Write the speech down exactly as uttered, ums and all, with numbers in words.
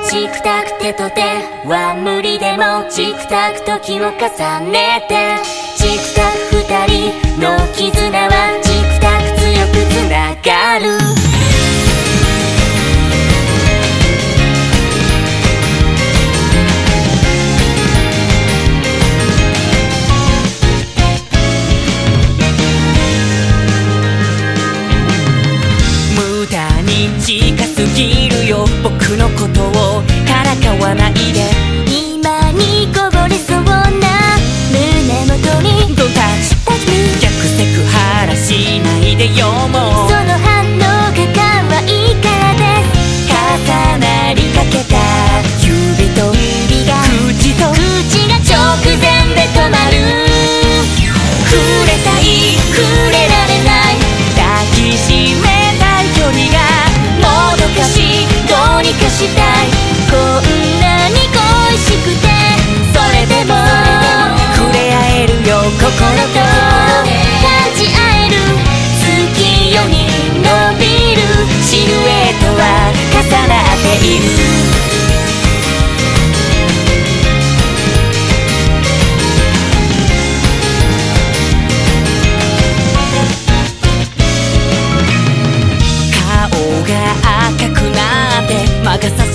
チクタク手と手は無理でもチクタク時を重ねてチクタク二人の絆はチクタク強くつながる無駄に近すぎるよ僕のことをからかわないで今にこぼれそうな胸元に Don't touch, touch me 逆セクハラしないでよもうその反応が可愛いからです重なりかけた指と指が口と口が直前で止まる触れたい触れられない抱きしめたい距離がもどかしいどうにかしたいこんなに恋しくてそれでも触れ合えるよ心と感じ合える月夜に伸びるシルエットは重なっている赤くなって魔が差